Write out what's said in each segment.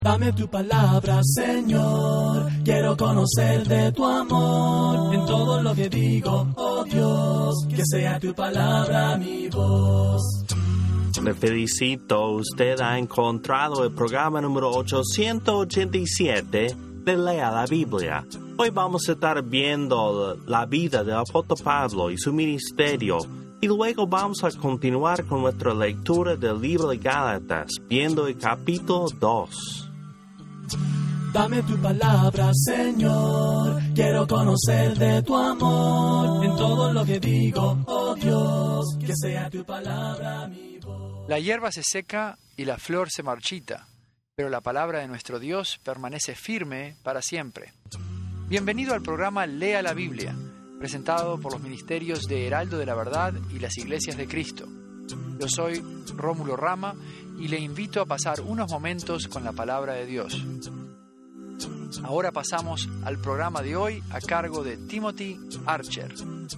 Dame tu palabra, Señor, quiero conocer de tu amor. En todo lo que digo, oh Dios, que sea tu palabra mi voz. Le felicito, usted ha encontrado el programa número 887 de Lea la Biblia. Hoy vamos a estar viendo la vida del apóstol Pablo y su ministerio, y luego vamos a continuar con nuestra lectura del libro de Gálatas, viendo el capítulo 2. Dame tu palabra, Señor, quiero conocer de tu amor. En todo lo que digo, oh Dios, que sea tu palabra mi voz. La hierba se seca y la flor se marchita, pero la palabra de nuestro Dios permanece firme para siempre. Bienvenido al programa Lea la Biblia, presentado por los ministerios de Heraldo de la Verdad y las Iglesias de Cristo. Yo soy Rómulo Rama y le invito a pasar unos momentos con la palabra de Dios. Ahora pasamos al programa de hoy a cargo de Timothy Archer.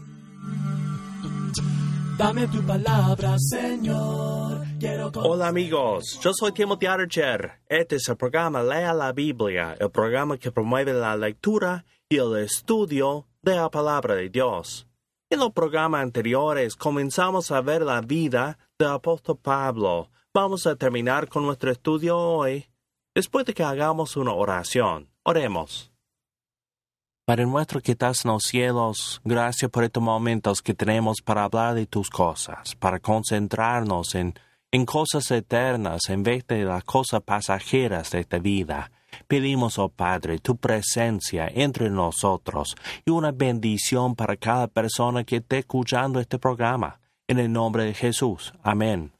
Dame tu palabra, Señor. Hola amigos, yo soy Timothy Archer. Este es el programa Lea la Biblia, el programa que promueve la lectura y el estudio de la palabra de Dios. En los programas anteriores comenzamos a ver la vida del apóstol Pablo. Vamos a terminar con nuestro estudio hoy, después de que hagamos una oración. Oremos. Padre nuestro que estás en los cielos, gracias por estos momentos que tenemos para hablar de tus cosas, para concentrarnos en cosas eternas en vez de las cosas pasajeras de esta vida. Pedimos, oh Padre, tu presencia entre nosotros y una bendición para cada persona que esté escuchando este programa. En el nombre de Jesús. Amén.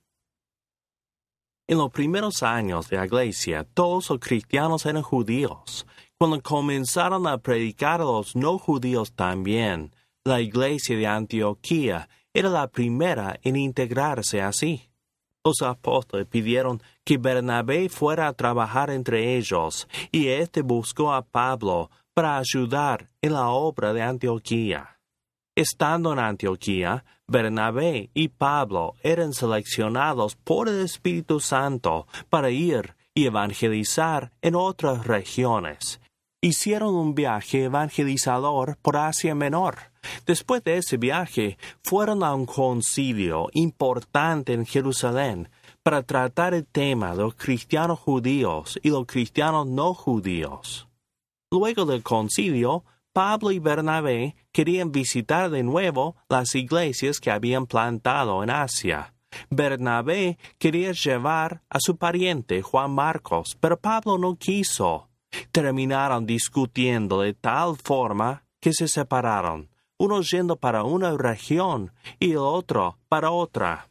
En los primeros años de la Iglesia, todos los cristianos eran judíos. Cuando comenzaron a predicar a los no judíos también, la Iglesia de Antioquía era la primera en integrarse así. Los apóstoles pidieron que Bernabé fuera a trabajar entre ellos, y éste buscó a Pablo para ayudar en la obra de Antioquía. Estando en Antioquía, Bernabé y Pablo eran seleccionados por el Espíritu Santo para ir y evangelizar en otras regiones. Hicieron un viaje evangelizador por Asia Menor. Después de ese viaje, fueron a un concilio importante en Jerusalén para tratar el tema de los cristianos judíos y los cristianos no judíos. Luego del concilio, Pablo y Bernabé querían visitar de nuevo las iglesias que habían plantado en Asia. Bernabé quería llevar a su pariente Juan Marcos, pero Pablo no quiso. Terminaron discutiendo de tal forma que se separaron, uno yendo para una región y el otro para otra.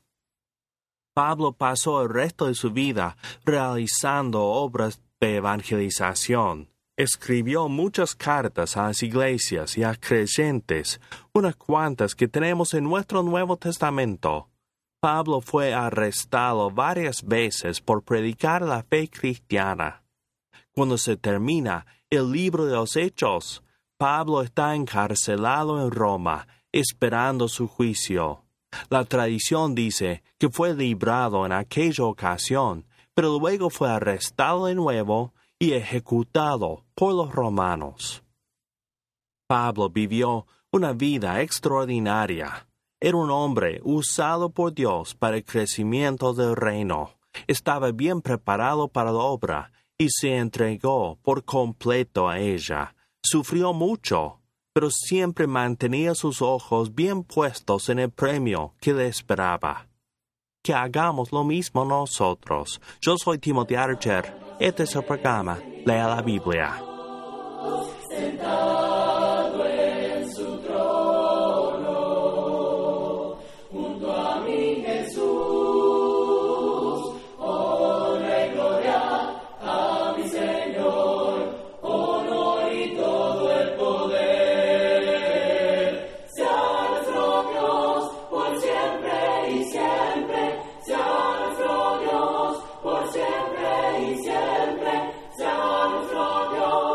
Pablo pasó el resto de su vida realizando obras de evangelización. Escribió muchas cartas a las iglesias y a creyentes, unas cuantas que tenemos en nuestro Nuevo Testamento. Pablo fue arrestado varias veces por predicar la fe cristiana. Cuando se termina el libro de los Hechos, Pablo está encarcelado en Roma, esperando su juicio. La tradición dice que fue librado en aquella ocasión, pero luego fue arrestado de nuevo y ejecutado por los romanos. Pablo vivió una vida extraordinaria. Era un hombre usado por Dios para el crecimiento del reino. Estaba bien preparado para la obra y se entregó por completo a ella. Sufrió mucho, pero siempre mantenía sus ojos bien puestos en el premio que le esperaba. Que hagamos lo mismo nosotros. Yo soy Timothy Archer. Este es el programa Lea la Biblia. Sentado en su trono, junto a mi Jesús, honra y gloria a mi Señor, honor y todo el poder. Sea nuestro Dios por siempre y siempre, sea nuestro Dios por siempre y siempre, sea nuestro Dios.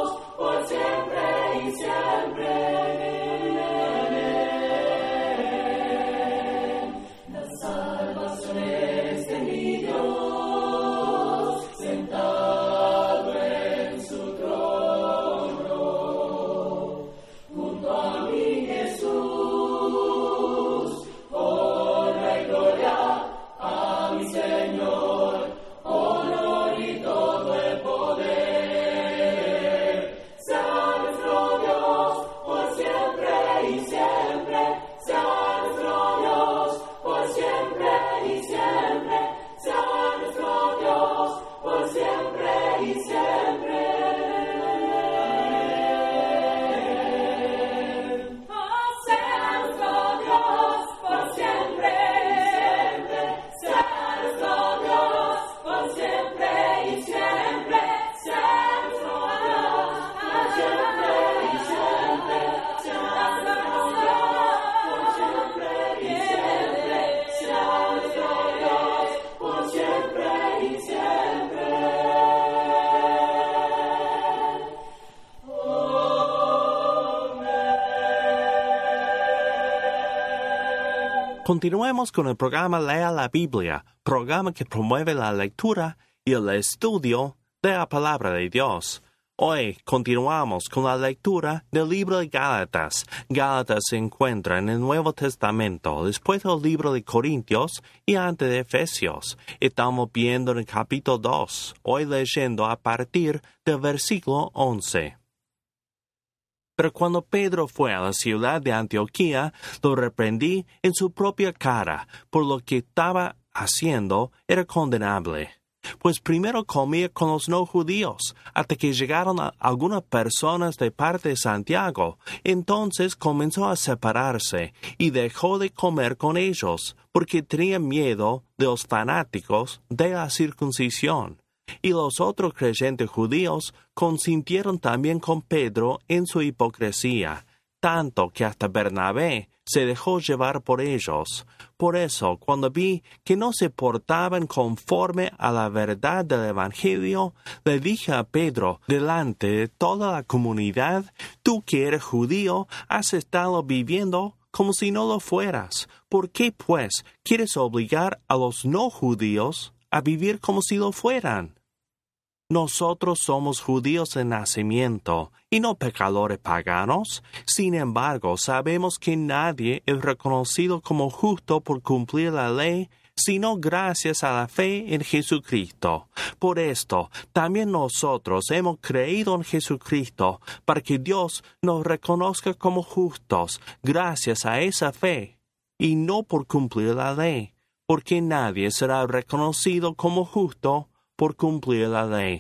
Continuemos con el programa Lea la Biblia, programa que promueve la lectura y el estudio de la palabra de Dios. Hoy continuamos con la lectura del libro de Gálatas. Gálatas se encuentra en el Nuevo Testamento, después del libro de Corintios y antes de Efesios. Estamos viendo en el capítulo 2, hoy leyendo a partir del versículo 11. Pero cuando Pedro fue a la ciudad de Antioquía, lo reprendí en su propia cara, por lo que estaba haciendo era condenable. Pues primero comía con los no judíos, hasta que llegaron algunas personas de parte de Santiago. Entonces comenzó a separarse, y dejó de comer con ellos, porque tenía miedo de los fanáticos de la circuncisión. Y los otros creyentes judíos consintieron también con Pedro en su hipocresía, tanto que hasta Bernabé se dejó llevar por ellos. Por eso, cuando vi que no se portaban conforme a la verdad del Evangelio, le dije a Pedro, delante de toda la comunidad: tú que eres judío, has estado viviendo como si no lo fueras. ¿Por qué, pues, quieres obligar a los no judíos a vivir como si lo fueran? Nosotros somos judíos de nacimiento, y no pecadores paganos. Sin embargo, sabemos que nadie es reconocido como justo por cumplir la ley, sino gracias a la fe en Jesucristo. Por esto, también nosotros hemos creído en Jesucristo, para que Dios nos reconozca como justos, gracias a esa fe, y no por cumplir la ley, porque nadie será reconocido como justo por cumplir la ley.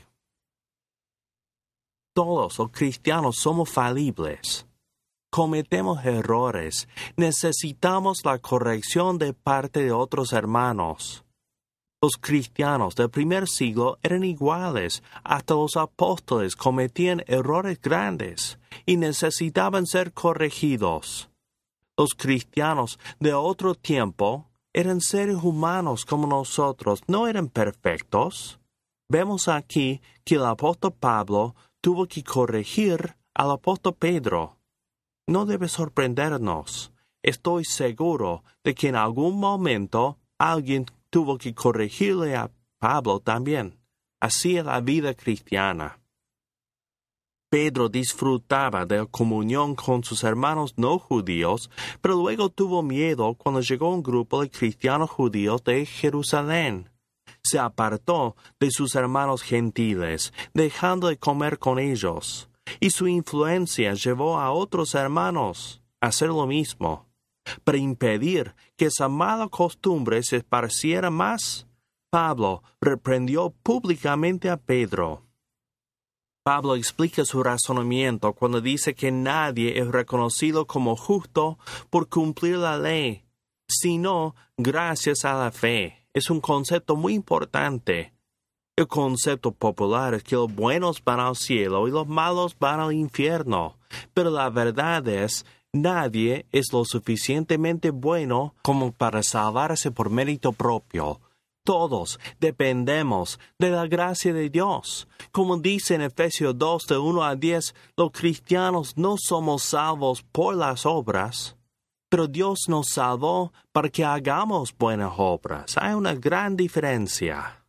Todos los cristianos somos falibles. Cometemos errores. Necesitamos la corrección de parte de otros hermanos. Los cristianos del primer siglo eran iguales. Hasta los apóstoles cometían errores grandes y necesitaban ser corregidos. Los cristianos de otro tiempo eran seres humanos como nosotros, no eran perfectos. Vemos aquí que el apóstol Pablo tuvo que corregir al apóstol Pedro. No debe sorprendernos. Estoy seguro de que en algún momento alguien tuvo que corregirle a Pablo también. Así es la vida cristiana. Pedro disfrutaba de la comunión con sus hermanos no judíos, pero luego tuvo miedo cuando llegó un grupo de cristianos judíos de Jerusalén. Se apartó de sus hermanos gentiles, dejando de comer con ellos, y su influencia llevó a otros hermanos a hacer lo mismo. Para impedir que esa mala costumbre se esparciera más, Pablo reprendió públicamente a Pedro. Pablo explica su razonamiento cuando dice que nadie es reconocido como justo por cumplir la ley, sino gracias a la fe. Es un concepto muy importante. El concepto popular es que los buenos van al cielo y los malos van al infierno. Pero la verdad es, nadie es lo suficientemente bueno como para salvarse por mérito propio. Todos dependemos de la gracia de Dios. Como dice en Efesios 2, de 1 a 10, los cristianos no somos salvos por las obras, pero Dios nos salvó para que hagamos buenas obras. Hay una gran diferencia.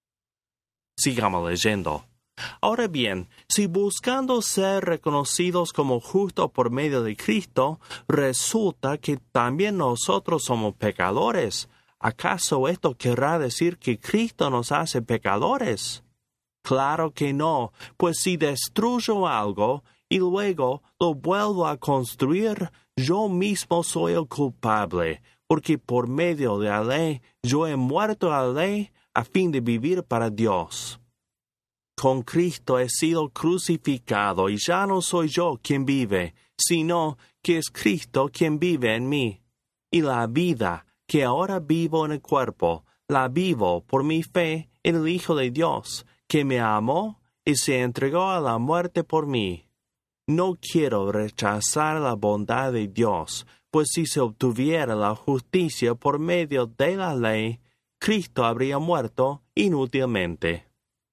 Sigamos leyendo. Ahora bien, si buscando ser reconocidos como justos por medio de Cristo, resulta que también nosotros somos pecadores, ¿acaso esto querrá decir que Cristo nos hace pecadores? Claro que no, pues si destruyo algo y luego lo vuelvo a construir, yo mismo soy el culpable, porque por medio de la ley yo he muerto a la ley a fin de vivir para Dios. Con Cristo he sido crucificado y ya no soy yo quien vive, sino que es Cristo quien vive en mí. Y la vida que ahora vivo en el cuerpo, la vivo por mi fe en el Hijo de Dios, que me amó y se entregó a la muerte por mí. No quiero rechazar la bondad de Dios, pues si se obtuviera la justicia por medio de la ley, Cristo habría muerto inútilmente.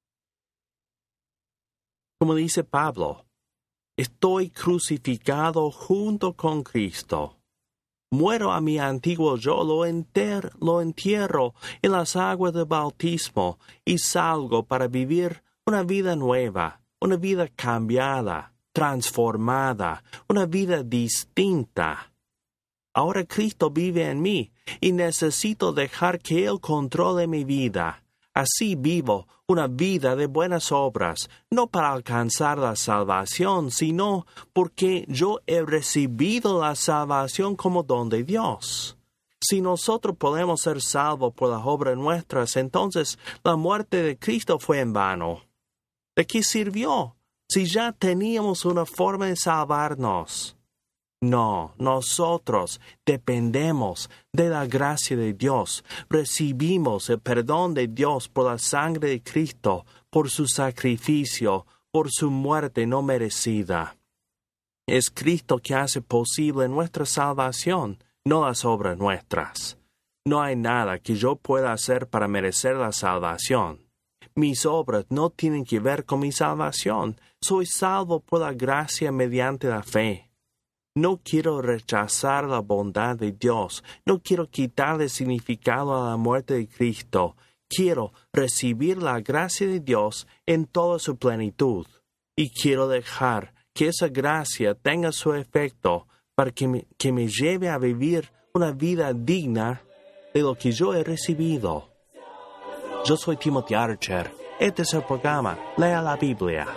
Como dice Pablo, estoy crucificado junto con Cristo. Muero a mi antiguo yo, lo entierro en las aguas del bautismo y salgo para vivir una vida nueva, una vida cambiada, transformada, una vida distinta. Ahora Cristo vive en mí y necesito dejar que Él controle mi vida. Así vivo una vida de buenas obras, no para alcanzar la salvación, sino porque yo he recibido la salvación como don de Dios. Si nosotros podemos ser salvos por las obras nuestras, entonces la muerte de Cristo fue en vano. ¿De qué sirvió si ya teníamos una forma de salvarnos? No, nosotros dependemos de la gracia de Dios. Recibimos el perdón de Dios por la sangre de Cristo, por su sacrificio, por su muerte no merecida. Es Cristo que hace posible nuestra salvación, no las obras nuestras. No hay nada que yo pueda hacer para merecer la salvación. Mis obras no tienen que ver con mi salvación. Soy salvo por la gracia mediante la fe. No quiero rechazar la bondad de Dios. No quiero quitarle significado a la muerte de Cristo. Quiero recibir la gracia de Dios en toda su plenitud. Y quiero dejar que esa gracia tenga su efecto para que me lleve a vivir una vida digna de lo que yo he recibido. Yo soy Timothy Archer. Este es el programa Lea la Biblia.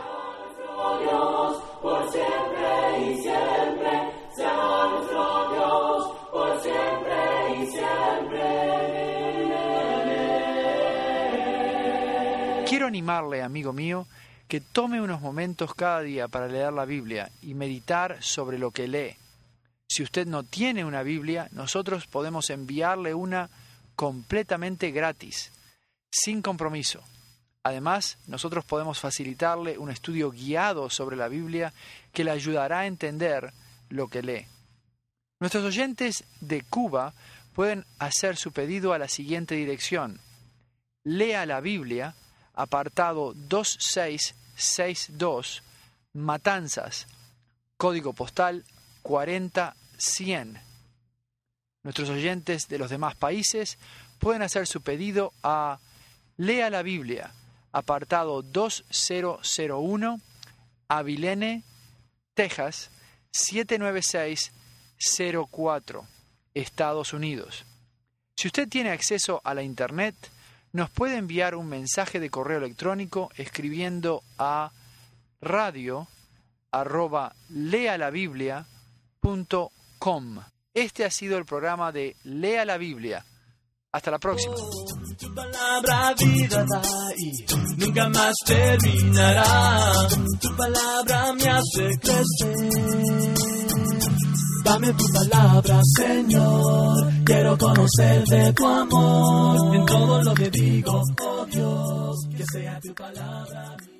Quiero animarle, amigo mío, que tome unos momentos cada día para leer la Biblia y meditar sobre lo que lee. Si usted no tiene una Biblia, nosotros podemos enviarle una completamente gratis, sin compromiso. Además, nosotros podemos facilitarle un estudio guiado sobre la Biblia que le ayudará a entender lo que lee. Nuestros oyentes de Cuba pueden hacer su pedido a la siguiente dirección: Lea la Biblia, apartado 2662, Matanzas, código postal 40100. Nuestros oyentes de los demás países pueden hacer su pedido a Lea la Biblia, apartado 2001, Abilene, Texas, 79604, Estados Unidos. Si usted tiene acceso a la Internet, nos puede enviar un mensaje de correo electrónico escribiendo a radio@lealabiblia.com. Este ha sido el programa de Lea la Biblia. Hasta la próxima. Tu palabra vida da y nunca más terminará. Tu palabra me hace crecer. Dame tu palabra, Señor. Quiero conocer de tu amor en todo lo que digo, oh Dios, que sea tu palabra.